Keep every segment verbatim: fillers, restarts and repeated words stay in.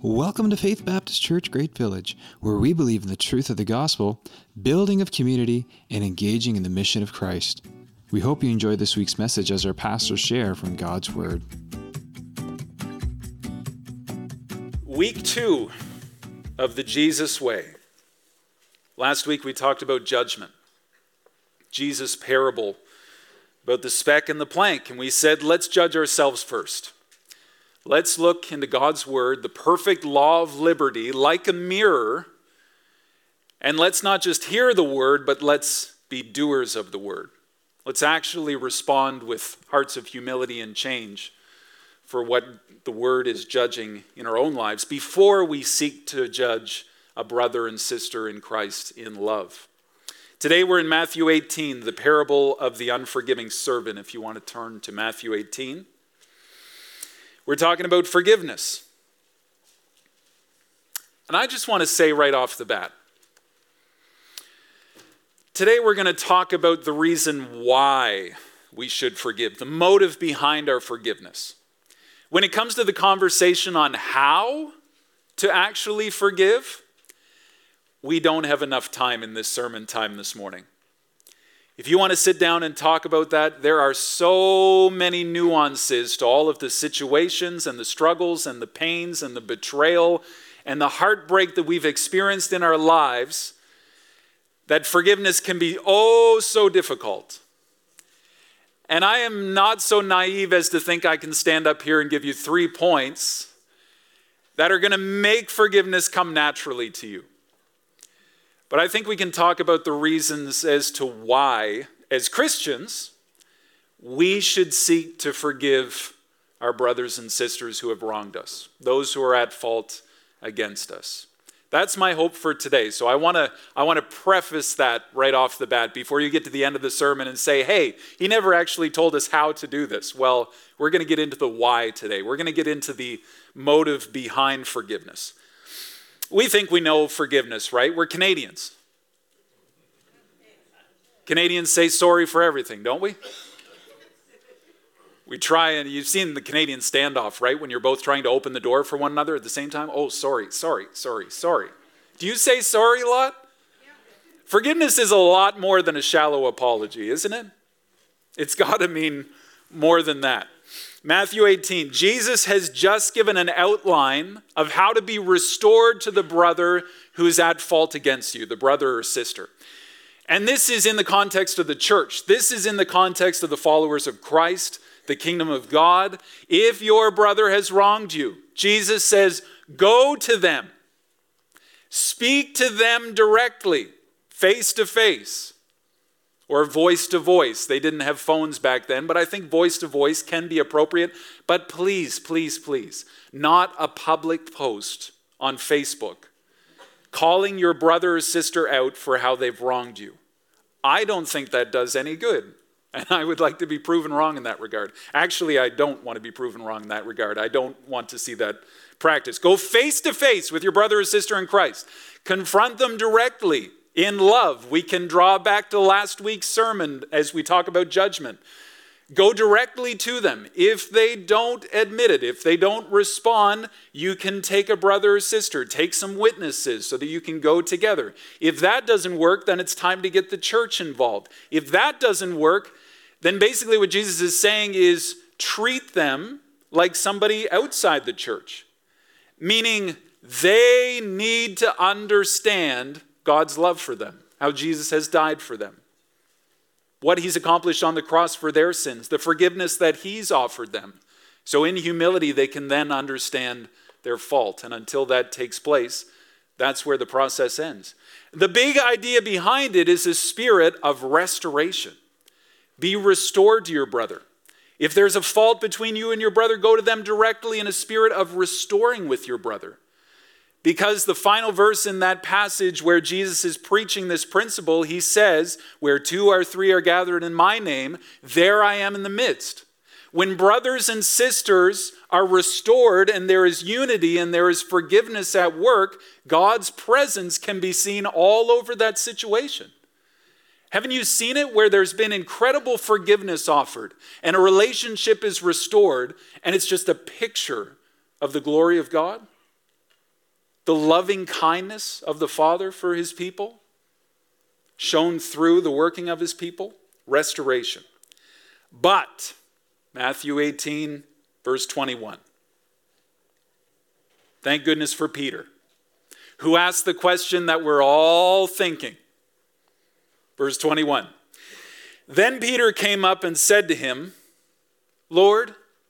Welcome to Faith Baptist Church Great Village, where we believe in the truth of the gospel, building of community, and engaging in the mission of Christ. We hope you enjoy this week's message as our pastors share from God's Word. Week two of the Jesus Way. Last week we talked about judgment. Jesus' parable about the speck and the plank, and we said, let's judge ourselves first. Let's look into God's Word, the perfect law of liberty, like a mirror, and let's not just hear the Word, but let's be doers of the Word. Let's actually respond with hearts of humility and change for what the Word is judging in our own lives before we seek to judge a brother and sister in Christ in love. Today we're in Matthew eighteen, the parable of the unforgiving servant, if you want to turn to Matthew eighteen. We're talking about forgiveness. And I just want to say right off the bat, today we're going to talk about the reason why we should forgive, the motive behind our forgiveness. When it comes to the conversation on how to actually forgive, we don't have enough time in this sermon time this morning. If you want to sit down and talk about that, there are so many nuances to all of the situations and the struggles and the pains and the betrayal and the heartbreak that we've experienced in our lives that forgiveness can be oh so difficult. And I am not so naive as to think I can stand up here and give you three points that are going to make forgiveness come naturally to you. But I think we can talk about the reasons as to why, as Christians, we should seek to forgive our brothers and sisters who have wronged us, those who are at fault against us. That's my hope for today. So I want to I want to preface that right off the bat before you get to the end of the sermon and say, hey, he never actually told us how to do this. Well, we're going to get into the why today. We're going to get into the motive behind forgiveness. We think we know forgiveness, right? We're Canadians. Canadians say sorry for everything, don't we? We try, and you've seen the Canadian standoff, right? When you're both trying to open the door for one another at the same time. Oh, sorry, sorry, sorry, sorry. Do you say sorry a lot? Yeah. Forgiveness is a lot more than a shallow apology, isn't it? It's got to mean more than that. Matthew eighteen, Jesus has just given an outline of how to be restored to the brother who is at fault against you, the brother or sister. And this is in the context of the church. This is in the context of the followers of Christ, the kingdom of God. If your brother has wronged you, Jesus says, go to them. Speak to them directly, face to face. Or voice to voice. They didn't have phones back then, but I think voice to voice can be appropriate. But please, please, please, not a public post on Facebook calling your brother or sister out for how they've wronged you. I don't think that does any good. And I would like to be proven wrong in that regard. Actually, I don't want to be proven wrong in that regard. I don't want to see that practice. Go face to face with your brother or sister in Christ. Confront them directly. In love, we can draw back to last week's sermon as we talk about judgment. Go directly to them. If they don't admit it, if they don't respond, you can take a brother or sister, take some witnesses so that you can go together. If that doesn't work, then it's time to get the church involved. If that doesn't work, then basically what Jesus is saying is treat them like somebody outside the church. Meaning they need to understand God's love for them, how Jesus has died for them, what he's accomplished on the cross for their sins, the forgiveness that he's offered them. So in humility, they can then understand their fault. And until that takes place, that's where the process ends. The big idea behind it is a spirit of restoration. Be restored to your brother. If there's a fault between you and your brother, go to them directly in a spirit of restoring with your brother. Because the final verse in that passage where Jesus is preaching this principle, he says, where two or three are gathered in my name, there I am in the midst. When brothers and sisters are restored and there is unity and there is forgiveness at work, God's presence can be seen all over that situation. Haven't you seen it where there's been incredible forgiveness offered and a relationship is restored and it's just a picture of the glory of God? the loving kindness of the Father for his people, shown through the working of his people? Restoration. But, Matthew eighteen, verse twenty-one. Thank goodness for Peter, who asked the question that we're all thinking. Verse twenty-one. Then Peter came up and said to him, Lord,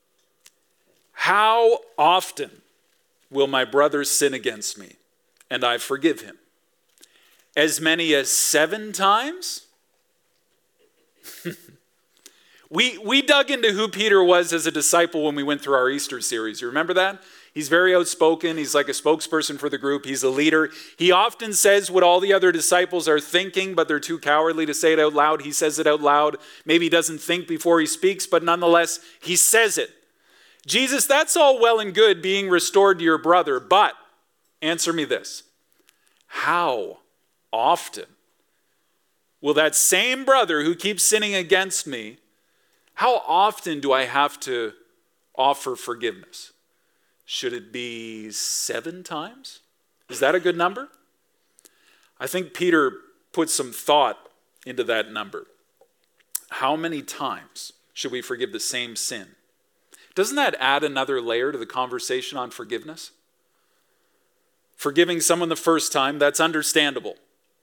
how often will my brother sin against me, and I forgive him? As many as seven times? we, we dug into who Peter was as a disciple when we went through our Easter series. You remember that? He's very outspoken. He's like a spokesperson for the group. He's a leader. He often says what all the other disciples are thinking, but they're too cowardly to say it out loud. He says it out loud. Maybe he doesn't think before he speaks, but nonetheless, he says it. Jesus, that's all well and good being restored to your brother, but answer me this. How often will that same brother who keeps sinning against me, how often do I have to offer forgiveness? Should it be seven times? Is that a good number? I think Peter put some thought into that number. How many times should we forgive the same sin? Doesn't that add another layer to the conversation on forgiveness? Forgiving someone the first time, that's understandable.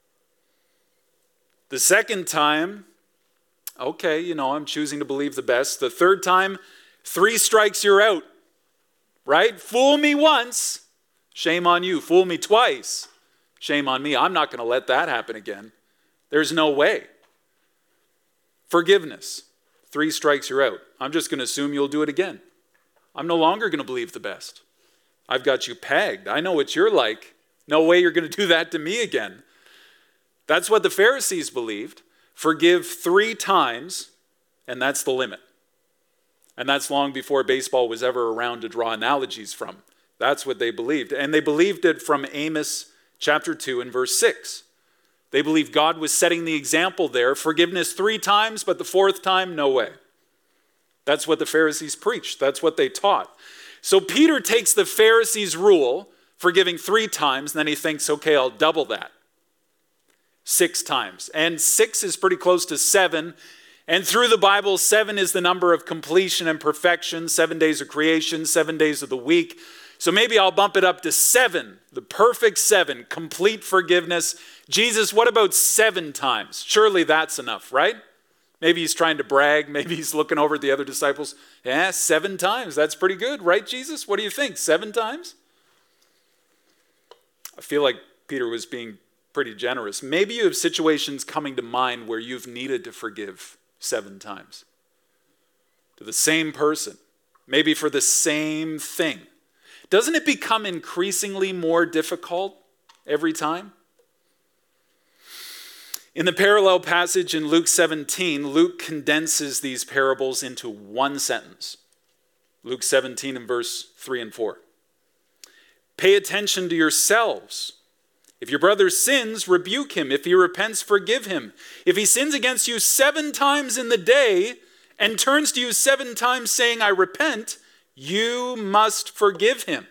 The second time, okay, you know, I'm choosing to believe the best. The third time, three strikes, you're out. Right? Fool me once, shame on you. Fool me twice, shame on me. I'm not going to let that happen again. There's no way. Forgiveness. Three strikes, you're out. I'm just going to assume you'll do it again. I'm no longer going to believe the best. I've got you pegged. I know what you're like. No way you're going to do that to me again. That's what the Pharisees believed. Forgive three times, and that's the limit. And that's long before baseball was ever around to draw analogies from. That's what they believed. And they believed it from Amos chapter two and verse six. They believed God was setting the example there. Forgiveness three times, but the fourth time, no way. That's what the Pharisees preached. That's what they taught. So Peter takes the Pharisees' rule, forgiving three times, and then he thinks, okay, I'll double that. Six times. And six is pretty close to seven. And through the Bible, seven is the number of completion and perfection, seven days of creation, seven days of the week. So maybe I'll bump it up to seven, the perfect seven, complete forgiveness. Jesus, what about seven times? Surely that's enough, right? Maybe he's trying to brag. Maybe he's looking over at the other disciples. Yeah, seven times. That's pretty good, right, Jesus? What do you think? Seven times? I feel like Peter was being pretty generous. Maybe you have situations coming to mind where you've needed to forgive seven times to the same person, maybe for the same thing. Doesn't it become increasingly more difficult every time? In the parallel passage in Luke seventeen, Luke condenses these parables into one sentence. Luke seventeen and verse three and four. Pay attention to yourselves. If your brother sins, rebuke him. If he repents, forgive him. If he sins against you seven times in the day and turns to you seven times saying, I repent, you must forgive him.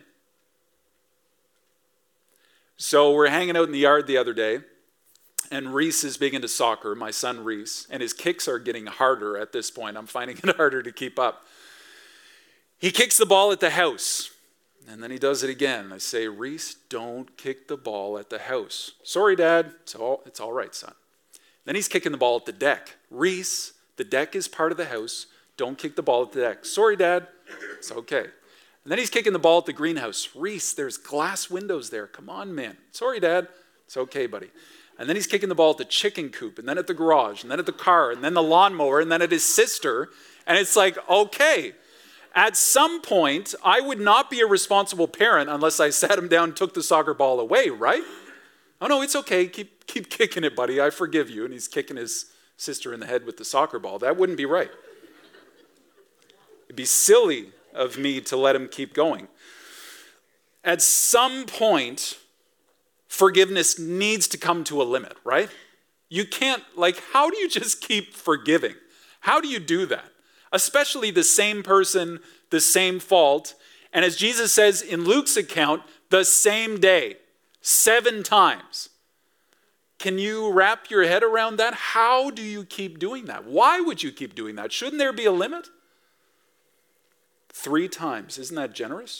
So we're hanging out in the yard the other day, and Reese is big into soccer, my son Reese, and his kicks are getting harder at this point. I'm finding it harder to keep up. He kicks the ball at the house. And then he does it again. I say, Reese, don't kick the ball at the house. Sorry, Dad. It's all, it's all right, son. Then he's kicking the ball at the deck. Reese, the deck is part of the house. Don't kick the ball at the deck. Sorry, Dad. It's okay. And then he's kicking the ball at the greenhouse. Reese, there's glass windows there. Come on, man. Sorry, Dad. It's okay, buddy. And then he's kicking the ball at the chicken coop, and then at the garage, and then at the car, and then the lawnmower, and then at his sister. And it's like, okay. At some point, I would not be a responsible parent unless I sat him down and took the soccer ball away, right? Oh, no, it's okay. Keep, keep kicking it, buddy. I forgive you. And he's kicking his sister in the head with the soccer ball. That wouldn't be right. It'd be silly of me to let him keep going. At some point, forgiveness needs to come to a limit, right? You can't, like, how do you just keep forgiving? How do you do that? Especially the same person, the same fault. And as Jesus says in Luke's account, the same day, seven times. Can you wrap your head around that? How do you keep doing that? Why would you keep doing that? Shouldn't there be a limit? Three times. Isn't that generous?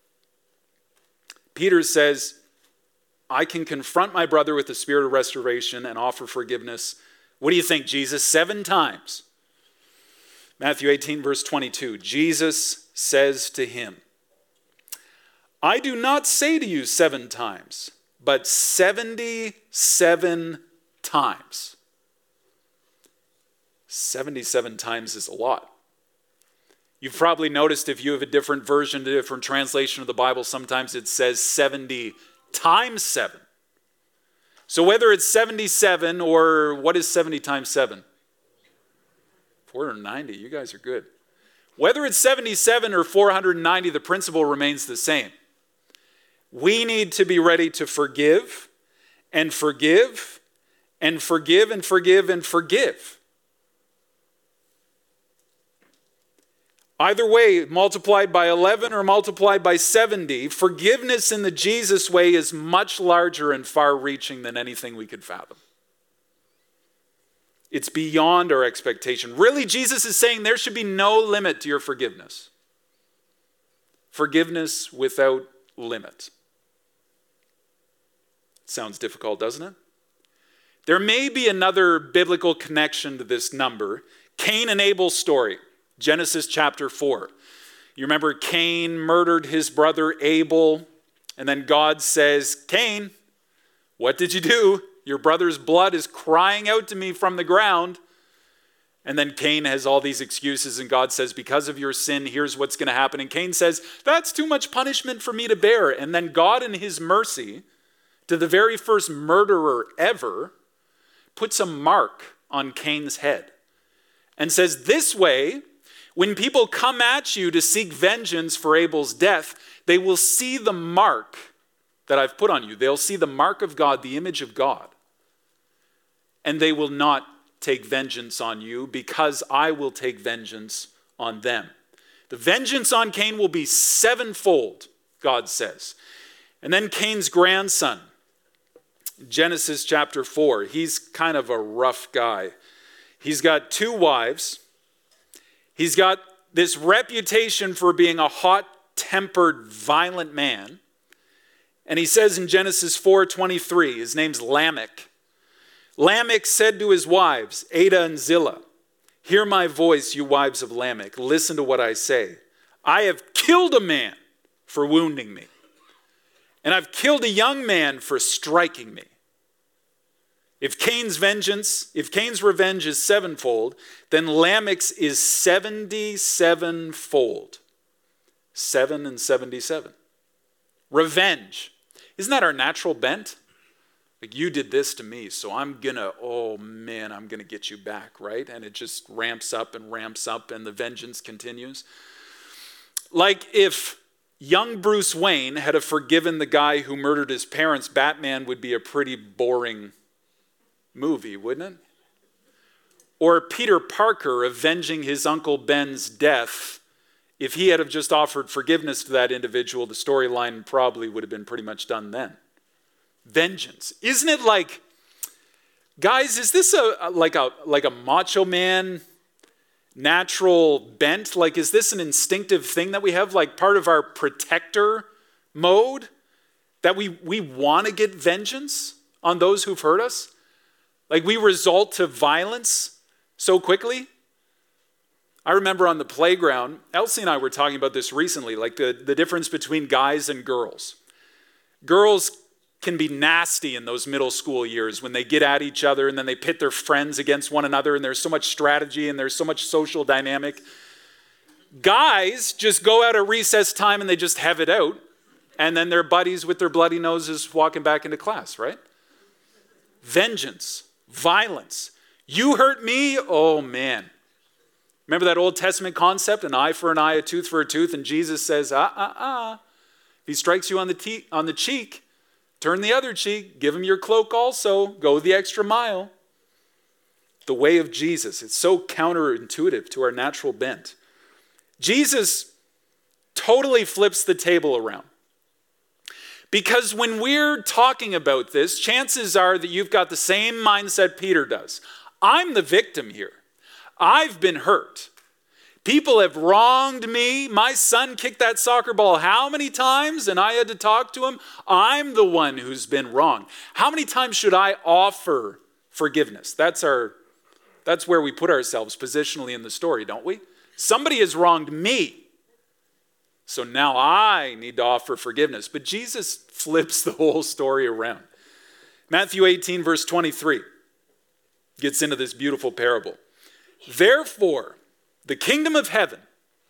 Peter says, I can confront my brother with the spirit of restoration and offer forgiveness. What do you think, Jesus? Seven times. Matthew eighteen, verse twenty-two. Jesus says to him, I do not say to you seven times, but seventy-seven times. seventy-seven times is a lot. You've probably noticed if you have a different version, a different translation of the Bible, sometimes it says seventy times seven. So whether it's seventy-seven or what is seventy times seven? four hundred ninety. You guys are good. Whether it's seventy-seven or four hundred ninety, the principle remains the same. We need to be ready to forgive and forgive and forgive and forgive and forgive. Either way, multiplied by eleven or multiplied by seventy, forgiveness in the Jesus way is much larger and far-reaching than anything we could fathom. It's beyond our expectation. Really, Jesus is saying there should be no limit to your forgiveness. Forgiveness without limit. Sounds difficult, doesn't it? There may be another biblical connection to this number. Cain and Abel's story, Genesis chapter four. You remember Cain murdered his brother Abel, and then God says, Cain, what did you do? Your brother's blood is crying out to me from the ground. And then Cain has all these excuses, and God says, because of your sin, here's what's going to happen. And Cain says, that's too much punishment for me to bear. And then God, in his mercy, to the very first murderer ever, puts a mark on Cain's head and says, this way, when people come at you to seek vengeance for Abel's death, they will see the mark that I've put on you. They'll see the mark of God, the image of God. And they will not take vengeance on you because I will take vengeance on them. The vengeance on Cain will be sevenfold, God says. And then Cain's grandson, Genesis chapter four, he's kind of a rough guy. He's got two wives. He's got this reputation for being a hot-tempered, violent man. And he says in Genesis four twenty-three, his name's Lamech. Lamech said to his wives, Adah and Zillah, hear my voice, you wives of Lamech. Listen to what I say. I have killed a man for wounding me, and I've killed a young man for striking me. If Cain's vengeance, if Cain's revenge is sevenfold, then Lamech's is seventy-sevenfold. Seven and seventy-seven. Revenge. Isn't that our natural bent? Like, you did this to me, so I'm gonna, oh man, I'm gonna get you back, right? And it just ramps up and ramps up and the vengeance continues. Like if young Bruce Wayne had have forgiven the guy who murdered his parents, Batman would be a pretty boring movie, wouldn't it? Or Peter Parker avenging his Uncle Ben's death. If he had have just offered forgiveness to that individual, the storyline probably would have been pretty much done then. Vengeance. Isn't it like, guys, is this a like a like a macho man natural bent? Like, is this an instinctive thing that we have, like part of our protector mode? That we, we want to get vengeance on those who've hurt us? Like we resort to violence so quickly? I remember on the playground, Elsie and I were talking about this recently, like the, the difference between guys and girls. Girls can be nasty in those middle school years when they get at each other and then they pit their friends against one another and there's so much strategy and there's so much social dynamic. Guys just go out at recess time and they just have it out, and then they're buddies with their bloody noses walking back into class, right? Vengeance, violence. You hurt me? Oh man. Remember that Old Testament concept, an eye for an eye, a tooth for a tooth, and Jesus says, ah, ah, ah. If he strikes you on the, te- on the cheek, turn the other cheek, give him your cloak also, go the extra mile. The way of Jesus, it's so counterintuitive to our natural bent. Jesus totally flips the table around. Because when we're talking about this, chances are that you've got the same mindset Peter does. I'm the victim here. I've been hurt. People have wronged me. My son kicked that soccer ball how many times and I had to talk to him? I'm the one who's been wronged. How many times should I offer forgiveness? That's our, that's where we put ourselves positionally in the story, don't we? Somebody has wronged me. So now I need to offer forgiveness. But Jesus flips the whole story around. Matthew eighteen, verse twenty-three, gets into this beautiful parable. Therefore, the kingdom of heaven,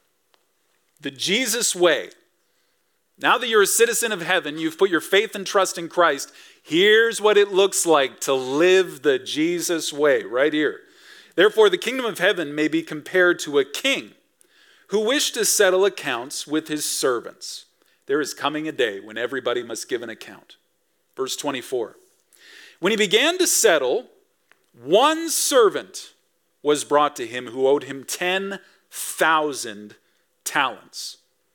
the Jesus way, now that you're a citizen of heaven, you've put your faith and trust in Christ, here's what it looks like to live the Jesus way, right here. Therefore, the kingdom of heaven may be compared to a king who wished to settle accounts with his servants. There is coming a day when everybody must give an account. Verse twenty-four. When he began to settle, one servant was brought to him who owed him ten thousand talents.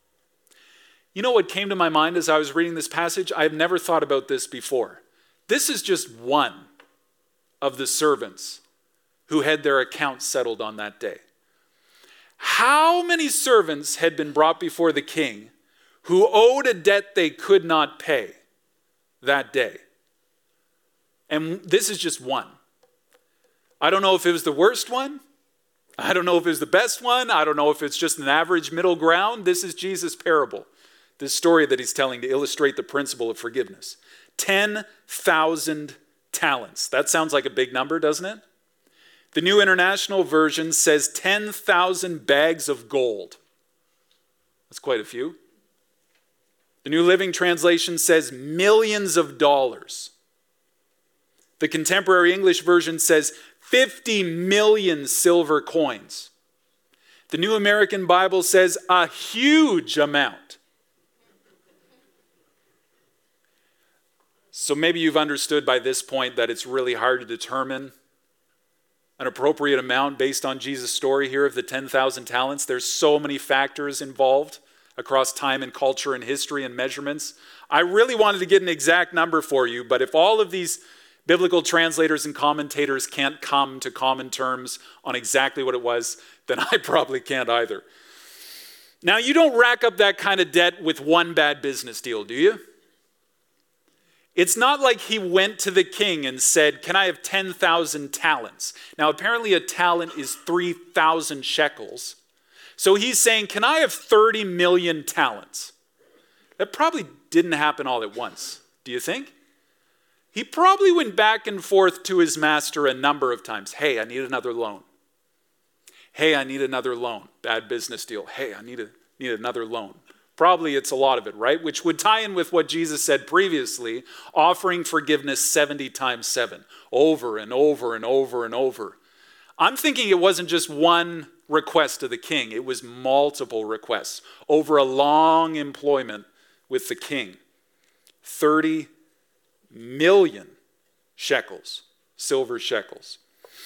You know what came to my mind as I was reading this passage? I have never thought about this before. This is just one of the servants who had their accounts settled on that day. How many servants had been brought before the king who owed a debt they could not pay that day? And this is just one. I don't know if it was the worst one. I don't know if it was the best one. I don't know if it's just an average middle ground. This is Jesus' parable, this story that he's telling to illustrate the principle of forgiveness. ten thousand talents. That sounds like a big number, doesn't it? The New International Version says ten thousand bags of gold. That's quite a few. The New Living Translation says millions of dollars. The Contemporary English Version says fifty million silver coins. The New American Bible says a huge amount. So maybe you've understood by this point that it's really hard to determine an appropriate amount based on Jesus' story here of the ten thousand talents. There's so many factors involved across time and culture and history and measurements. I really wanted to get an exact number for you, but if all of these biblical translators and commentators can't come to common terms on exactly what it was, then I probably can't either. Now, you don't rack up that kind of debt with one bad business deal, do you? It's not like he went to the king and said, can I have ten thousand talents? Now, apparently a talent is three thousand shekels. So he's saying, can I have thirty million talents? That probably didn't happen all at once, do you think? He probably went back and forth to his master a number of times. Hey, I need another loan. Hey, I need another loan. Bad business deal. Hey, I need, a, need another loan. Probably it's a lot of it, right? Which would tie in with what Jesus said previously, offering forgiveness seventy times seven, over and over and over and over. I'm thinking it wasn't just one request to the king. It was multiple requests over a long employment with the king. thirty million shekels, silver shekels.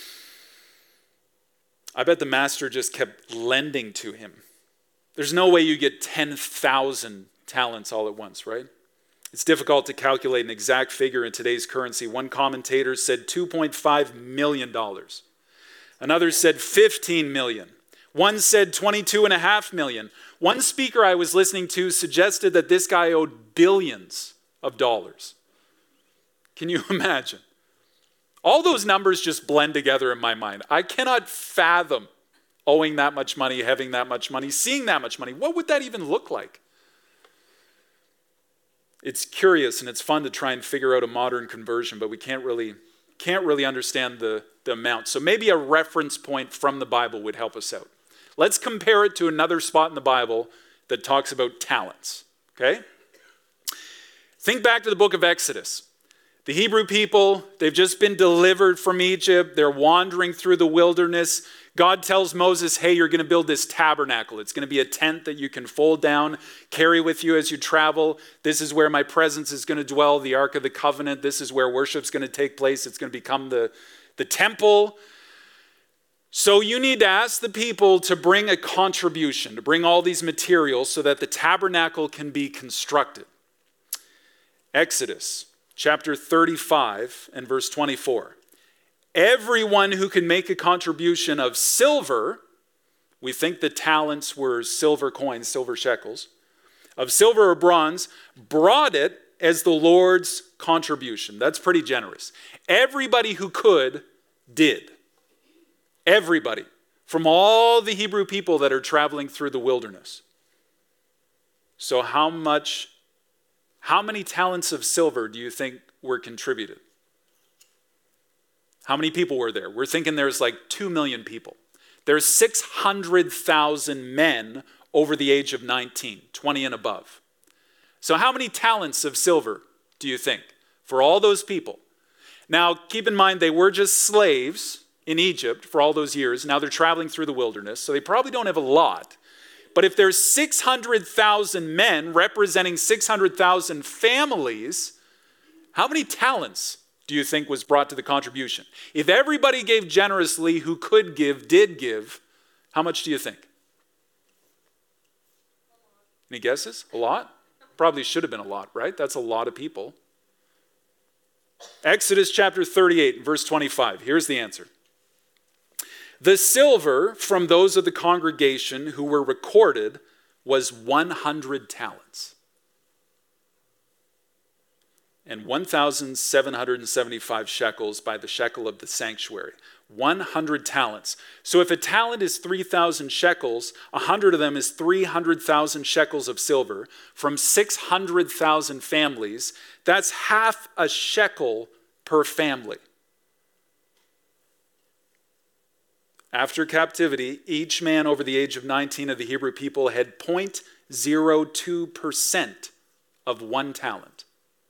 I bet the master just kept lending to him. There's no way you get ten thousand talents all at once, right? It's difficult to calculate an exact figure in today's currency. One commentator said two point five million dollars. Another said fifteen million dollars. One said twenty-two point five million dollars. One speaker I was listening to suggested that this guy owed billions of dollars. Can you imagine? All those numbers just blend together in my mind. I cannot fathom owing that much money, having that much money, seeing that much money. What would that even look like? It's curious and it's fun to try and figure out a modern conversion, but we can't really, can't really understand the, the amount. So maybe a reference point from the Bible would help us out. Let's compare it to another spot in the Bible that talks about talents, okay? Think back to the book of Exodus. The Hebrew people, they've just been delivered from Egypt. They're wandering through the wilderness. God tells Moses, hey, you're going to build this tabernacle. It's going to be a tent that you can fold down, carry with you as you travel. This is where my presence is going to dwell, the Ark of the Covenant. This is where worship's going to take place. It's going to become the, the temple. So you need to ask the people to bring a contribution, to bring all these materials so that the tabernacle can be constructed. Exodus chapter thirty-five and verse twenty-four. Everyone who can make a contribution of silver, we think the talents were silver coins, silver shekels, of silver or bronze, brought it as the Lord's contribution. That's pretty generous. Everybody who could did. Everybody. From all the Hebrew people that are traveling through the wilderness. So how much, how many talents of silver do you think were contributed? How many people were there? We're thinking there's like two million people. There's six hundred thousand men over the age of nineteen, twenty and above. So how many talents of silver do you think for all those people? Now, keep in mind, they were just slaves in Egypt for all those years. Now they're traveling through the wilderness, so they probably don't have a lot. But if there's six hundred thousand men representing six hundred thousand families, how many talents do you think was brought to the contribution? If everybody gave generously who could give, did give, how much do you think? Any guesses? A lot? Probably should have been a lot, right? That's a lot of people. Exodus chapter thirty-eight, verse twenty-five. Here's the answer. The silver from those of the congregation who were recorded was one hundred talents. And one thousand seven hundred seventy-five shekels by the shekel of the sanctuary. one hundred talents. So if a talent is three thousand shekels, one hundred of them is three hundred thousand shekels of silver from six hundred thousand families. That's half a shekel per family. After captivity, each man over the age of nineteen of the Hebrew people had zero point zero two percent of one talent.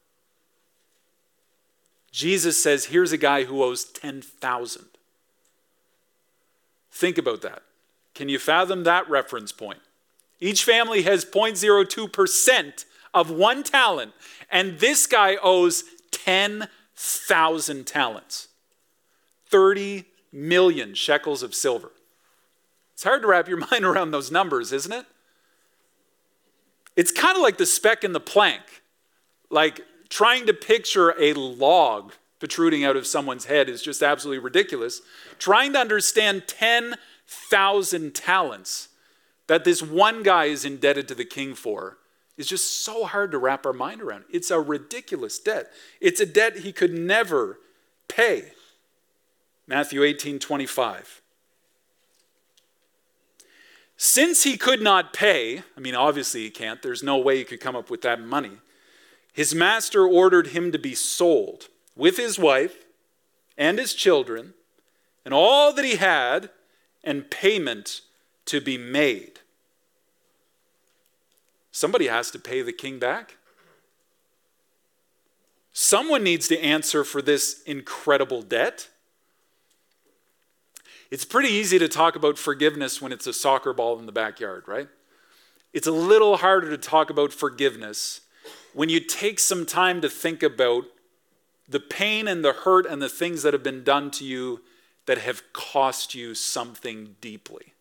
Jesus says, here's a guy who owes ten thousand. Think about that. Can you fathom that reference point? Each family has zero point zero two percent of one talent, and this guy owes ten thousand talents. thirty million shekels of silver. It's hard to wrap your mind around those numbers, isn't it? It's kind of like the speck in the plank. Like trying to picture a log protruding out of someone's head is just absolutely ridiculous. Trying to understand ten thousand talents that this one guy is indebted to the king for is just so hard to wrap our mind around. It's a ridiculous debt. It's a debt he could never pay. Matthew eighteen twenty-five. Since he could not pay, I mean, obviously he can't, there's no way he could come up with that money, his master ordered him to be sold with his wife and his children and all that he had, and payment to be made. Somebody has to pay the king back. Someone needs to answer for this incredible debt. It's pretty easy to talk about forgiveness when it's a soccer ball in the backyard, right? It's a little harder to talk about forgiveness when you take some time to think about the pain and the hurt and the things that have been done to you that have cost you something deeply.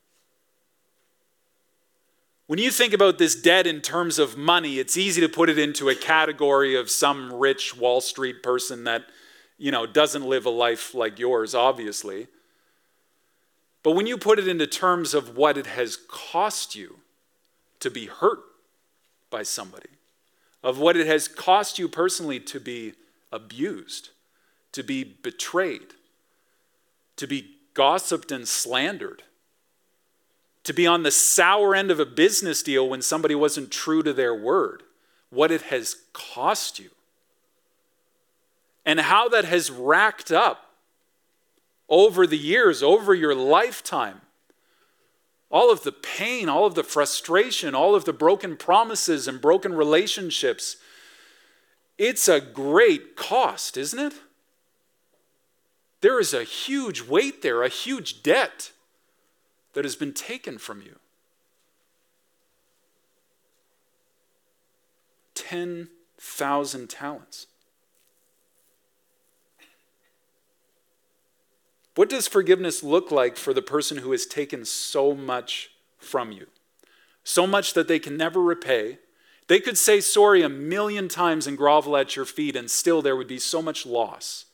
When you think about this debt in terms of money, it's easy to put it into a category of some rich Wall Street person that, you know, doesn't live a life like yours, obviously. But when you put it into terms of what it has cost you to be hurt by somebody, of what it has cost you personally to be abused, to be betrayed, to be gossiped and slandered, to be on the sour end of a business deal when somebody wasn't true to their word, what it has cost you, and how that has racked up over the years, over your lifetime. All of the pain, all of the frustration, all of the broken promises and broken relationships. It's a great cost, isn't it? There is a huge weight there, a huge debt that has been taken from you. ten thousand talents. What does forgiveness look like for the person who has taken so much from you? So much that they can never repay, They could say sorry a million times and grovel at your feet, and still there would be so much loss.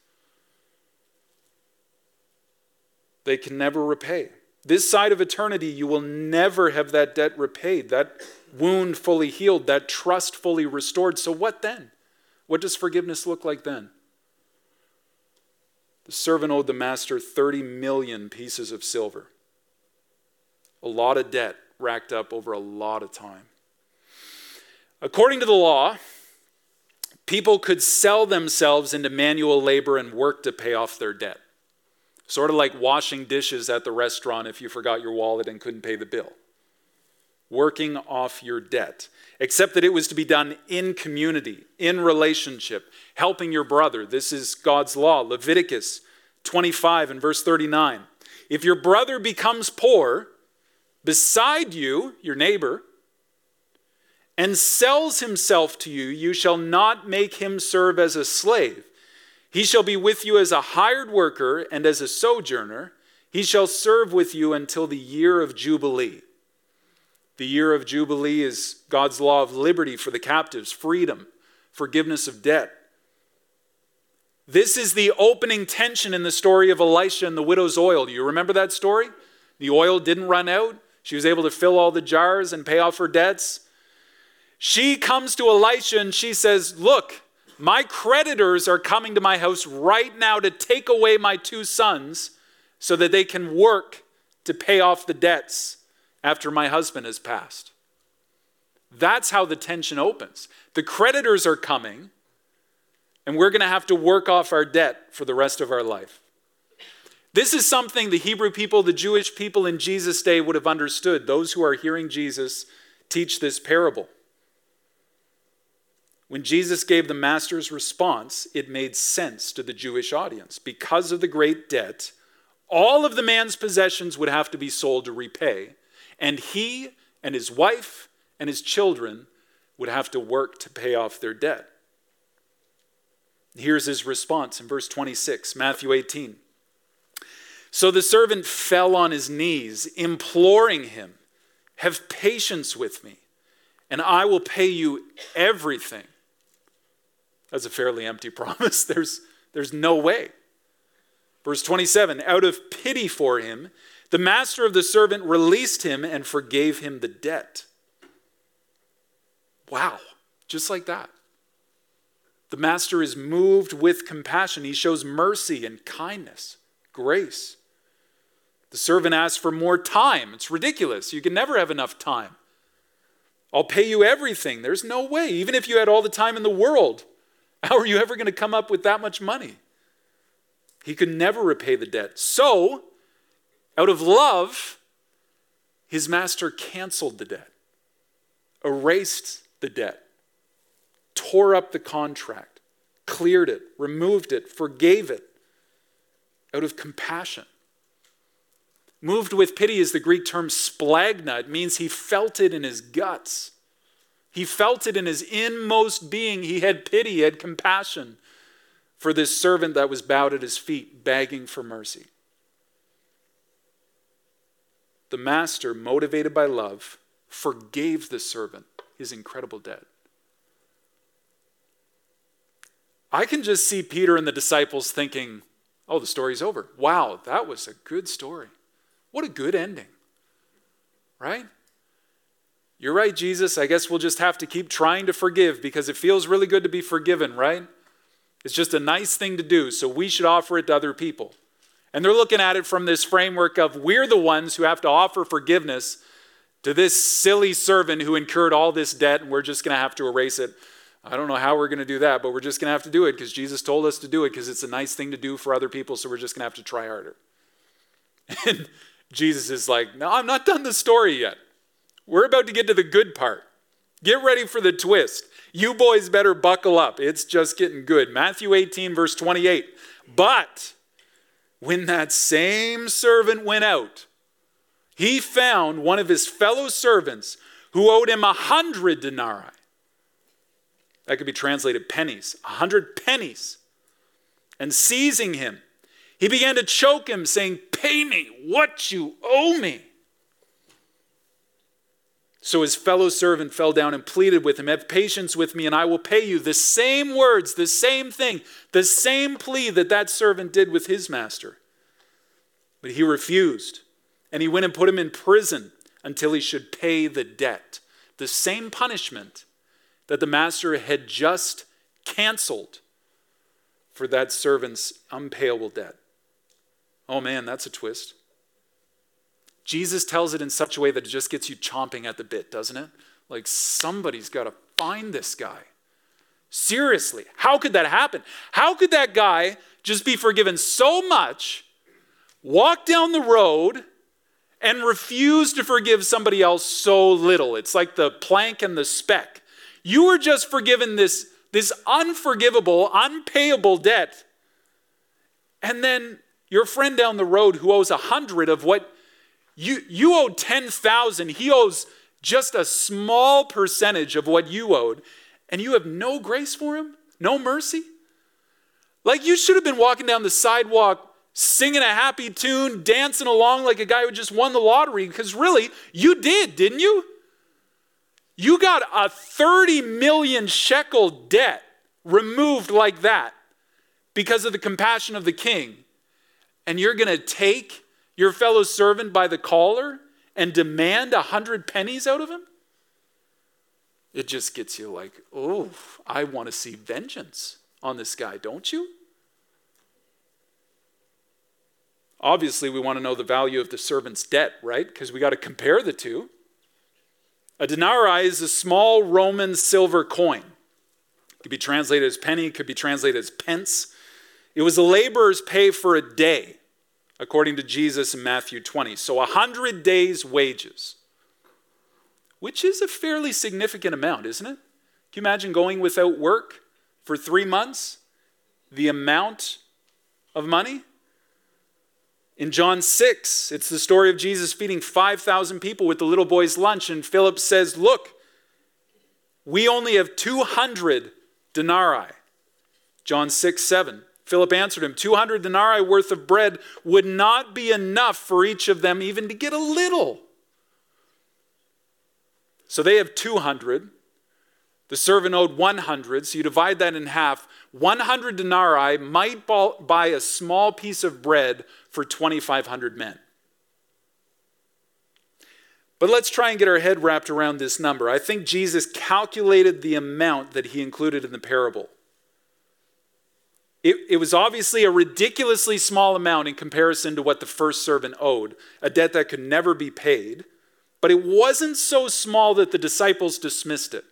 They can never repay. This side of eternity, you will never have that debt repaid, that wound fully healed, that trust fully restored. So what then? What does forgiveness look like then? The servant owed the master thirty million pieces of silver. A lot of debt racked up over a lot of time. According to the law, people could sell themselves into manual labor and work to pay off their debt. Sort of like washing dishes at the restaurant if you forgot your wallet and couldn't pay the bill. Working off your debt. Except that it was to be done in community, in relationship, helping your brother. This is God's law. Leviticus twenty-five and verse thirty-nine. If your brother becomes poor beside you, your neighbor, and sells himself to you, you shall not make him serve as a slave. He shall be with you as a hired worker and as a sojourner. He shall serve with you until the year of Jubilee. The year of Jubilee is God's law of liberty for the captives, freedom, forgiveness of debt. This is the opening tension in the story of Elisha and the widow's oil. Do you remember that story? The oil didn't run out. She was able to fill all the jars and pay off her debts. She comes to Elisha and she says, look, my creditors are coming to my house right now to take away my two sons so that they can work to pay off the debts after my husband has passed. That's how the tension opens. The creditors are coming, and we're going to have to work off our debt for the rest of our life. This is something the Hebrew people, the Jewish people in Jesus' day would have understood, those who are hearing Jesus teach this parable. When Jesus gave the master's response, it made sense to the Jewish audience. Because of the great debt, all of the man's possessions would have to be sold to repay, and he and his wife and his children would have to work to pay off their debt. Here's his response in verse twenty-six, Matthew eighteen. So the servant fell on his knees, imploring him, have patience with me, and I will pay you everything. That's a fairly empty promise. There's, there's no way. Verse twenty-seven, out of pity for him, the master of the servant released him and forgave him the debt. Wow, just like that. The master is moved with compassion. He shows mercy and kindness, grace. The servant asks for more time. It's ridiculous. You can never have enough time. I'll pay you everything. There's no way. Even if you had all the time in the world, how are you ever going to come up with that much money? He could never repay the debt. So, out of love, his master canceled the debt, erased the debt, tore up the contract, cleared it, removed it, forgave it, out of compassion. Moved with pity is the Greek term splagna. It means he felt it in his guts. He felt it in his inmost being. He had pity, he had compassion for this servant that was bowed at his feet, begging for mercy. The master, motivated by love, forgave the servant his incredible debt. I can just see Peter and the disciples thinking, oh, the story's over. Wow, that was a good story. What a good ending, right? You're right, Jesus. I guess we'll just have to keep trying to forgive because it feels really good to be forgiven, right? It's just a nice thing to do, so we should offer it to other people. And they're looking at it from this framework of we're the ones who have to offer forgiveness to this silly servant who incurred all this debt, and we're just going to have to erase it. I don't know how we're going to do that, but we're just going to have to do it because Jesus told us to do it because it's a nice thing to do for other people, so we're just going to have to try harder. And Jesus is like, no, I'm not done the story yet. We're about to get to the good part. Get ready for the twist. You boys better buckle up. It's just getting good. Matthew eighteen, verse twenty-eight. But when that same servant went out, he found one of his fellow servants who owed him a hundred denarii. That could be translated pennies, a hundred pennies. And seizing him, he began to choke him, saying, pay me what you owe me. So his fellow servant fell down and pleaded with him, have patience with me and I will pay you. The same words, the same thing, the same plea that that servant did with his master. But he refused, and he went and put him in prison until he should pay the debt. The same punishment that the master had just canceled for that servant's unpayable debt. Oh man, that's a twist. Jesus tells it in such a way that it just gets you chomping at the bit, doesn't it? Like somebody's got to find this guy. Seriously, how could that happen? How could that guy just be forgiven so much, walk down the road, and refuse to forgive somebody else so little? It's like the plank and the speck. You were just forgiven this, this unforgivable, unpayable debt. And then your friend down the road who owes a hundred of what you, you owe ten thousand, he owes just a small percentage of what you owed, and you have no grace for him? No mercy? Like you should have been walking down the sidewalk singing a happy tune, dancing along like a guy who just won the lottery, because really, you did, didn't you? You got a thirty million shekel debt removed like that because of the compassion of the king. And you're going to take your fellow servant by the collar and demand a hundred pennies out of him? It just gets you like, oh, I want to see vengeance on this guy, don't you? Obviously, we want to know the value of the servant's debt, right? Because we got to compare the two. A denarii is a small Roman silver coin. It could be translated as penny, it could be translated as pence. It was a laborer's pay for a day, according to Jesus in Matthew twenty. So a hundred days' wages, which is a fairly significant amount, isn't it? Can you imagine going without work for three months? The amount of money? In John six, it's the story of Jesus feeding five thousand people with the little boy's lunch. And Philip says, look, we only have two hundred denarii. John six, seven. Philip answered him, two hundred denarii worth of bread would not be enough for each of them even to get a little. So they have two hundred. The servant owed one hundred, so you divide that in half. one hundred denarii might buy a small piece of bread for twenty-five hundred men. But let's try and get our head wrapped around this number. I think Jesus calculated the amount that he included in the parable. It, it was obviously a ridiculously small amount in comparison to what the first servant owed, a debt that could never be paid. But it wasn't so small that the disciples dismissed it.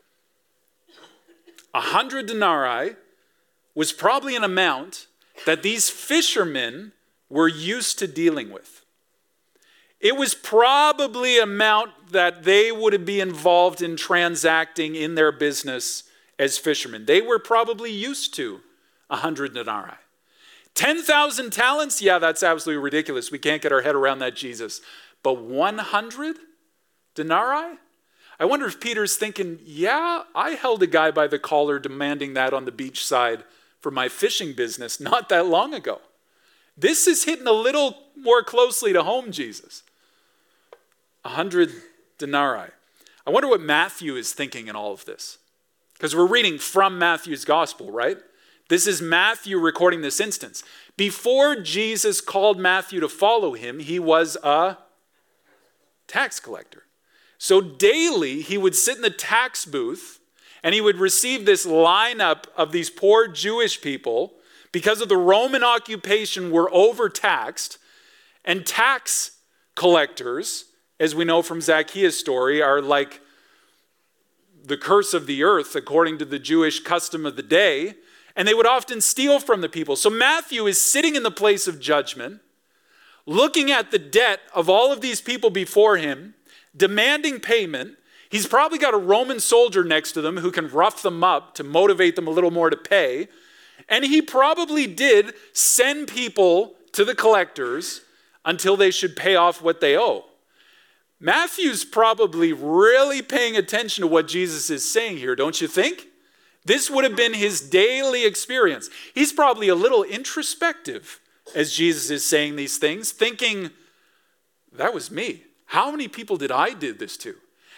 A hundred denarii was probably an amount that these fishermen were used to dealing with. It was probably an amount that they would be involved in transacting in their business as fishermen. They were probably used to a hundred denarii. ten thousand talents? Yeah, that's absolutely ridiculous. We can't get our head around that, Jesus. But one hundred denarii? I wonder if Peter's thinking, yeah, I held a guy by the collar demanding that on the beach side for my fishing business not that long ago. This is hitting a little more closely to home, Jesus. A hundred denarii. I wonder what Matthew is thinking in all of this. Because we're reading from Matthew's gospel, right? This is Matthew recording this instance. Before Jesus called Matthew to follow him, he was a tax collector. So daily, he would sit in the tax booth and he would receive this lineup of these poor Jewish people because of the Roman occupation were overtaxed. And tax collectors, as we know from Zacchaeus' story, are like the curse of the earth according to the Jewish custom of the day. And they would often steal from the people. So Matthew is sitting in the place of judgment, looking at the debt of all of these people before him, demanding payment. He's probably got a Roman soldier next to them who can rough them up to motivate them a little more to pay. And he probably did send people to the collectors until they should pay off what they owe. Matthew's probably really paying attention to what Jesus is saying here, don't you think? This would have been his daily experience. He's probably a little introspective as Jesus is saying these things, thinking, that was me. How many people did I do this to?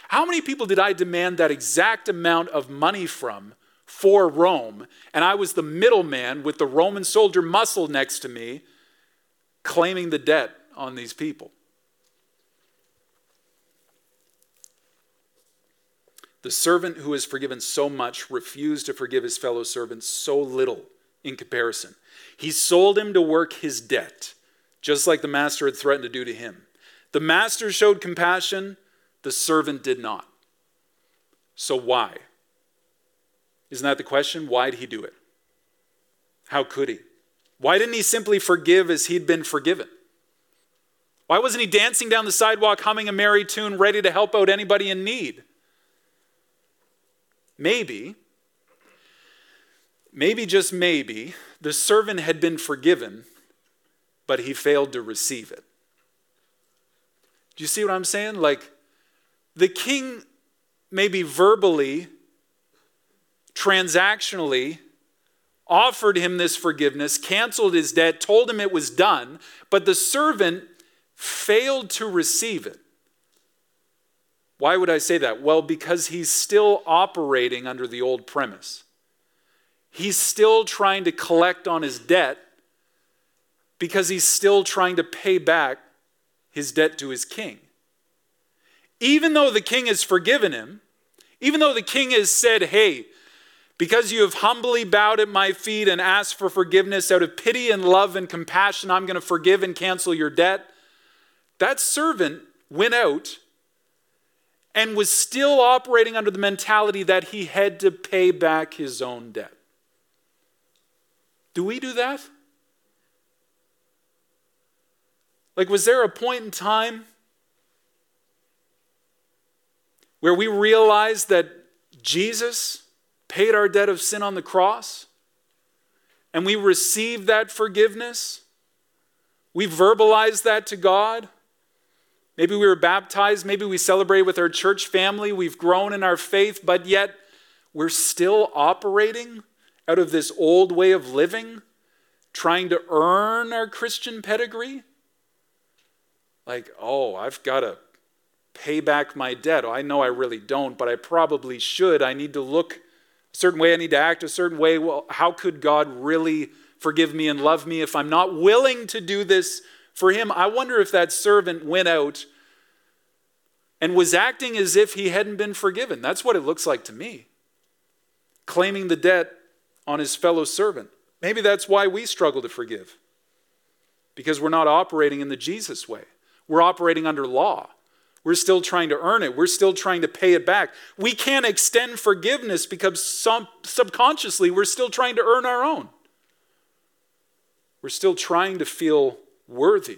How many people did I demand that exact amount of money from for Rome, and I was the middleman with the Roman soldier muscle next to me claiming the debt on these people? The servant who has forgiven so much refused to forgive his fellow servants so little in comparison. He sold him to work his debt, just like the master had threatened to do to him. The master showed compassion, the servant did not. So why? Isn't that the question? Why did he do it? How could he? Why didn't he simply forgive as he'd been forgiven? Why wasn't he dancing down the sidewalk humming a merry tune, ready to help out anybody in need? Maybe, maybe just maybe, the servant had been forgiven, but he failed to receive it. Do you see what I'm saying? Like, the king maybe verbally, transactionally, offered him this forgiveness, canceled his debt, told him it was done, but the servant failed to receive it. Why would I say that? Well, because he's still operating under the old premise. He's still trying to collect on his debt because he's still trying to pay back his debt to his king. Even though the king has forgiven him, even though the king has said, hey, because you have humbly bowed at my feet and asked for forgiveness out of pity and love and compassion, I'm going to forgive and cancel your debt. That servant went out and was still operating under the mentality that he had to pay back his own debt. Do we do that? Like, was there a point in time where we realized that Jesus paid our debt of sin on the cross and we received that forgiveness? We verbalized that to God. Maybe we were baptized, maybe we celebrate with our church family, we've grown in our faith, but yet we're still operating out of this old way of living, trying to earn our Christian pedigree. Like, oh, I've got to pay back my debt. Oh, I know I really don't, but I probably should. I need to look a certain way, I need to act a certain way. Well, how could God really forgive me and love me if I'm not willing to do this for him? I wonder if that servant went out and was acting as if he hadn't been forgiven. That's what it looks like to me. Claiming the debt on his fellow servant. Maybe that's why we struggle to forgive. Because we're not operating in the Jesus way. We're operating under law. We're still trying to earn it. We're still trying to pay it back. We can't extend forgiveness because some, subconsciously we're still trying to earn our own. We're still trying to feel worthy.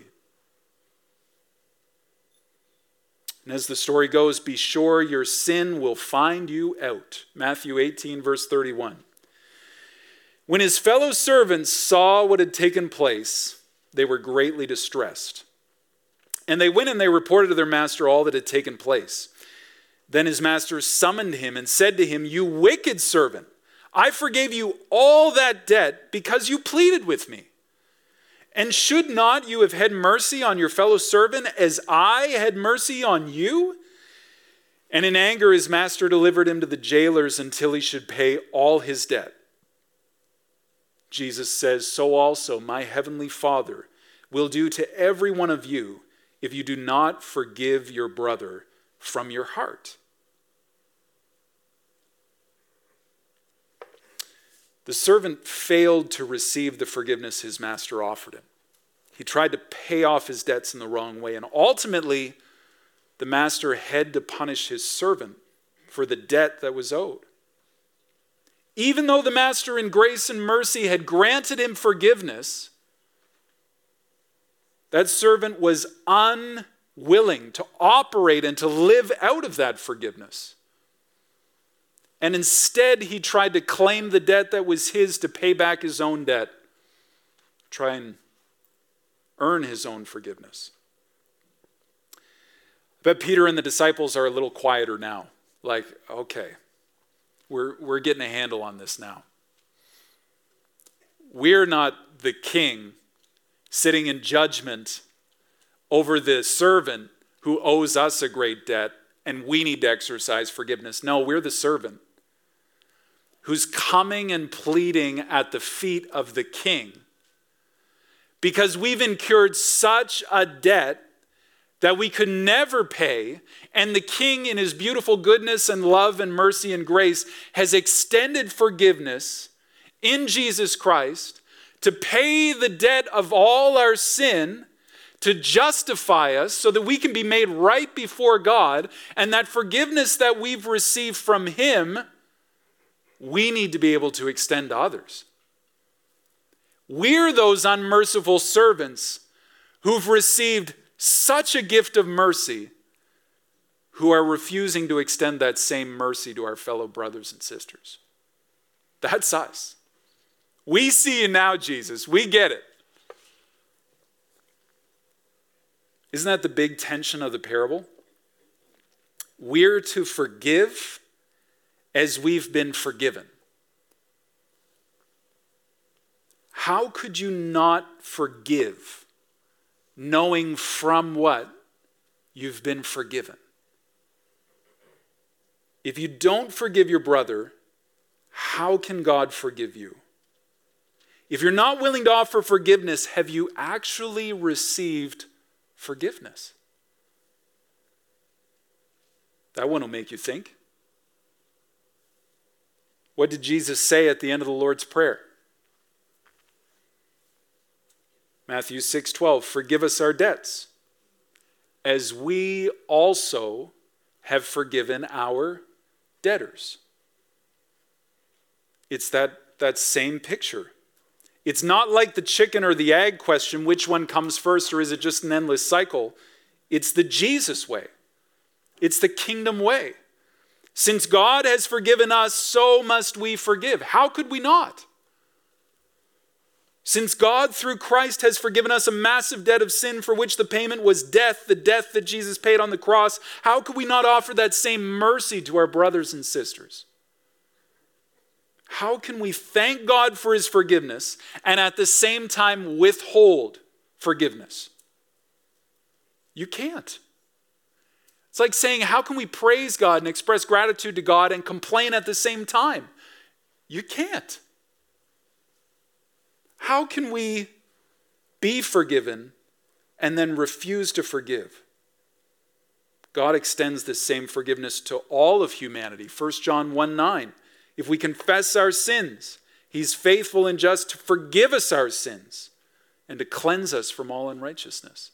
And as the story goes, be sure your sin will find you out. Matthew eighteen, verse thirty-one. When his fellow servants saw what had taken place, they were greatly distressed. And they went and they reported to their master all that had taken place. Then his master summoned him and said to him, you wicked servant, I forgave you all that debt because you pleaded with me. And should not you have had mercy on your fellow servant as I had mercy on you? And in anger his master delivered him to the jailers until he should pay all his debt. Jesus says, so also my heavenly Father will do to every one of you if you do not forgive your brother from your heart. The servant failed to receive the forgiveness his master offered him. He tried to pay off his debts in the wrong way, and ultimately, the master had to punish his servant for the debt that was owed. Even though the master in grace and mercy had granted him forgiveness, that servant was unwilling to operate and to live out of that forgiveness. And instead, he tried to claim the debt that was his to pay back his own debt. Try and earn his own forgiveness. I bet Peter and the disciples are a little quieter now. Like, okay, we're, we're getting a handle on this now. We're not the king sitting in judgment over the servant who owes us a great debt and we need to exercise forgiveness. No, we're the servant who's coming and pleading at the feet of the king because we've incurred such a debt that we could never pay, and the king in his beautiful goodness and love and mercy and grace has extended forgiveness in Jesus Christ to pay the debt of all our sin, to justify us so that we can be made right before God, and that forgiveness that we've received from him, we need to be able to extend to others. We're those unmerciful servants who've received such a gift of mercy, who are refusing to extend that same mercy to our fellow brothers and sisters. That's us. We see you now, Jesus. We get it. Isn't that the big tension of the parable? We're to forgive as we've been forgiven. How could you not forgive knowing from what you've been forgiven? If you don't forgive your brother, how can God forgive you? If you're not willing to offer forgiveness, have you actually received forgiveness? That one will make you think. What did Jesus say at the end of the Lord's Prayer? Matthew six twelve, forgive us our debts, as we also have forgiven our debtors. It's that, that same picture. It's not like the chicken or the egg question, which one comes first, or is it just an endless cycle? It's the Jesus way. It's the kingdom way. Since God has forgiven us, so must we forgive. How could we not? Since God, through Christ, has forgiven us a massive debt of sin for which the payment was death, the death that Jesus paid on the cross, how could we not offer that same mercy to our brothers and sisters? How can we thank God for his forgiveness and at the same time withhold forgiveness? You can't. It's like saying, how can we praise God and express gratitude to God and complain at the same time? You can't. How can we be forgiven and then refuse to forgive? God extends this same forgiveness to all of humanity. First John one nine. If we confess our sins, he's faithful and just to forgive us our sins and to cleanse us from all unrighteousness.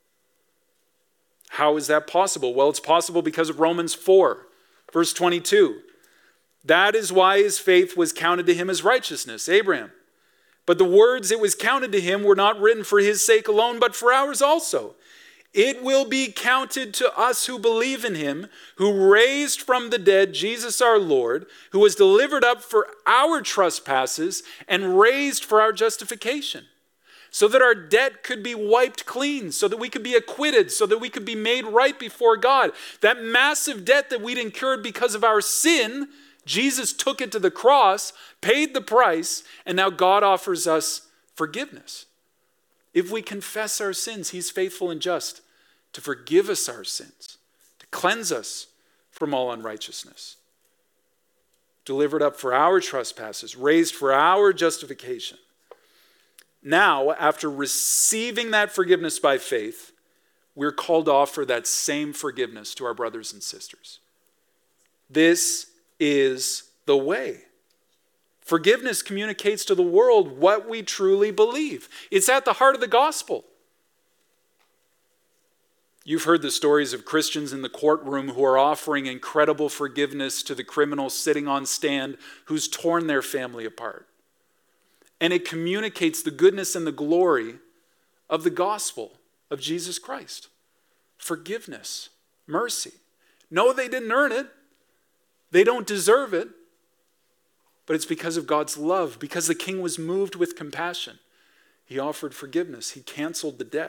How is that possible? Well, it's possible because of Romans four, verse twenty-two. That is why his faith was counted to him as righteousness, Abraham. But the words it was counted to him were not written for his sake alone, but for ours also. It will be counted to us who believe in him, who raised from the dead Jesus our Lord, who was delivered up for our trespasses and raised for our justification, so that our debt could be wiped clean, so that we could be acquitted, so that we could be made right before God. That massive debt that we'd incurred because of our sin, Jesus took it to the cross, paid the price, and now God offers us forgiveness. If we confess our sins, he's faithful and just to forgive us our sins, to cleanse us from all unrighteousness. Delivered up for our trespasses, raised for our justification. Now, after receiving that forgiveness by faith, we're called to offer that same forgiveness to our brothers and sisters. This is the way. Forgiveness communicates to the world what we truly believe. It's at the heart of the gospel. You've heard the stories of Christians in the courtroom who are offering incredible forgiveness to the criminal sitting on stand who's torn their family apart. And it communicates the goodness and the glory of the gospel of Jesus Christ. Forgiveness, mercy. No, they didn't earn it. They don't deserve it. But it's because of God's love, because the king was moved with compassion. He offered forgiveness. He canceled the debt.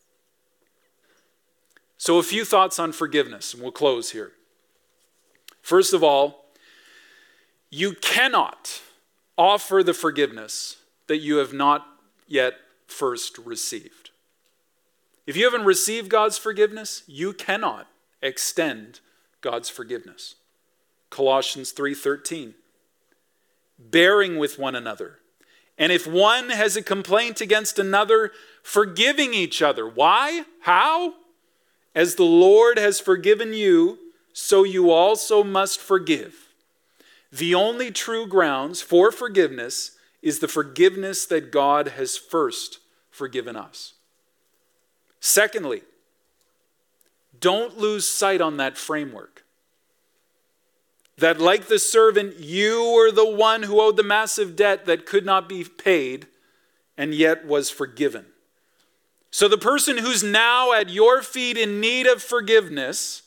So a few thoughts on forgiveness, and we'll close here. First of all, you cannot offer the forgiveness that you have not yet first received. If you haven't received God's forgiveness, you cannot extend God's forgiveness. Colossians three thirteen. Bearing with one another. And if one has a complaint against another, forgiving each other. Why? How? As the Lord has forgiven you, so you also must forgive. The only true grounds for forgiveness is the forgiveness that God has first forgiven us. Secondly, don't lose sight on that framework. That like the servant, you were the one who owed the massive debt that could not be paid and yet was forgiven. So the person who's now at your feet in need of forgiveness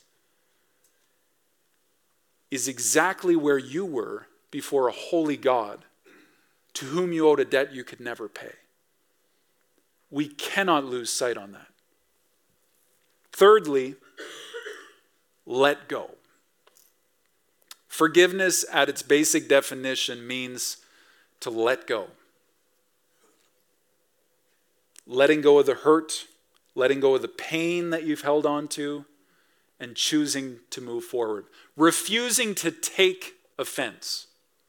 is exactly where you were before a holy God to whom you owed a debt you could never pay. We cannot lose sight on that. Thirdly, let go. Forgiveness at its basic definition means to let go. Letting go of the hurt, letting go of the pain that you've held on to, and choosing to move forward. Refusing to take offense.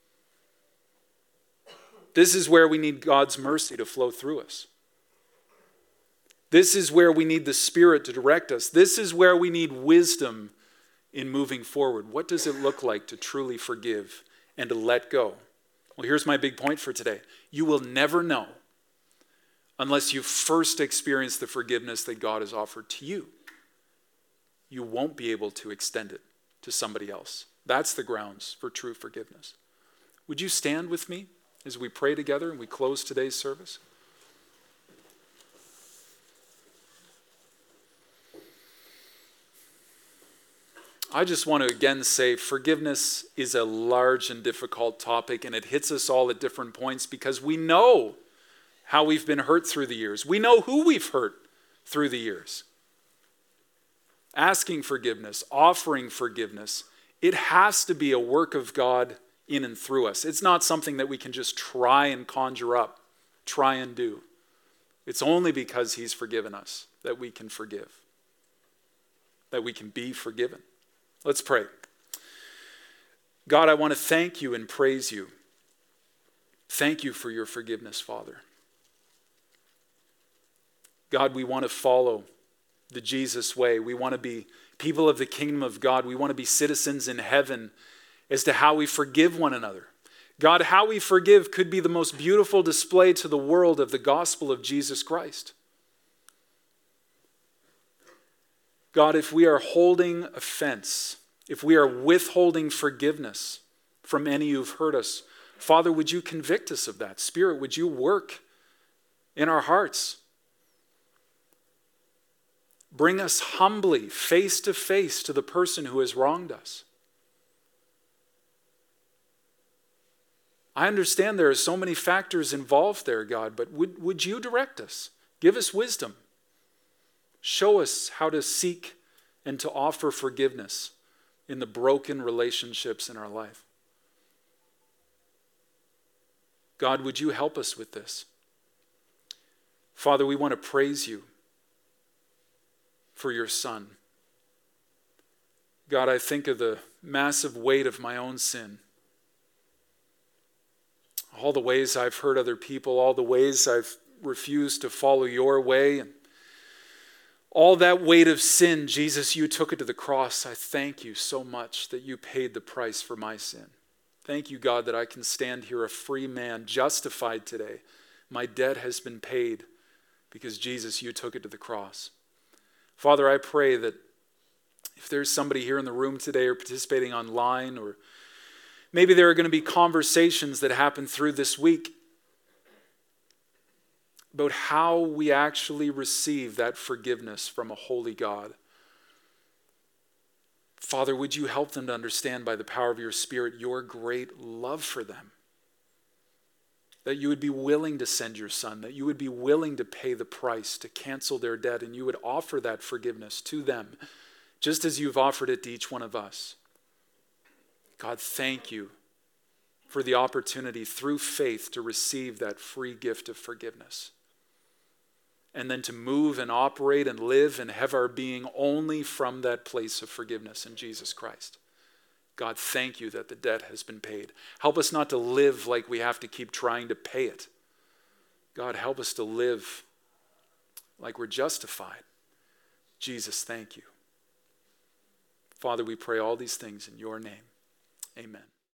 This is where we need God's mercy to flow through us. This is where we need the Spirit to direct us. This is where we need wisdom in moving forward. What does it look like to truly forgive and to let go? Well, here's my big point for today. You will never know unless you first experience the forgiveness that God has offered to you. You won't be able to extend it to somebody else. That's the grounds for true forgiveness. Would you stand with me as we pray together and we close today's service? I just want to again say forgiveness is a large and difficult topic, and it hits us all at different points because we know how we've been hurt through the years. We know who we've hurt through the years. Asking forgiveness, offering forgiveness, it has to be a work of God in and through us. It's not something that we can just try and conjure up, try and do. It's only because He's forgiven us that we can forgive, that we can be forgiven. Let's pray. God, I want to thank you and praise you. Thank you for your forgiveness, Father. God, we want to follow the Jesus way. We want to be people of the kingdom of God. We want to be citizens in heaven as to how we forgive one another. God, how we forgive could be the most beautiful display to the world of the gospel of Jesus Christ. God, if we are holding offense, if we are withholding forgiveness from any who've hurt us, Father, would you convict us of that? Spirit, would you work in our hearts? Bring us humbly, face to face to the person who has wronged us. I understand there are so many factors involved there, God, but would, would you direct us? Give us wisdom. Show us how to seek and to offer forgiveness in the broken relationships in our life. God, would you help us with this? Father, we want to praise you for your Son. God, I think of the massive weight of my own sin. All the ways I've hurt other people, all the ways I've refused to follow your way, and all that weight of sin, Jesus, you took it to the cross. I thank you so much that you paid the price for my sin. Thank you, God, that I can stand here a free man, justified today. My debt has been paid because, Jesus, you took it to the cross. Father, I pray that if there's somebody here in the room today or participating online, or maybe there are going to be conversations that happen through this week about how we actually receive that forgiveness from a holy God. Father, would you help them to understand by the power of your Spirit your great love for them? That you would be willing to send your Son, that you would be willing to pay the price to cancel their debt, and you would offer that forgiveness to them, just as you've offered it to each one of us. God, thank you for the opportunity through faith to receive that free gift of forgiveness. and then to move and operate and live and have our being only from that place of forgiveness in Jesus Christ. God, thank you that the debt has been paid. Help us not to live like we have to keep trying to pay it. God, help us to live like we're justified. Jesus, thank you. Father, we pray all these things in your name. Amen.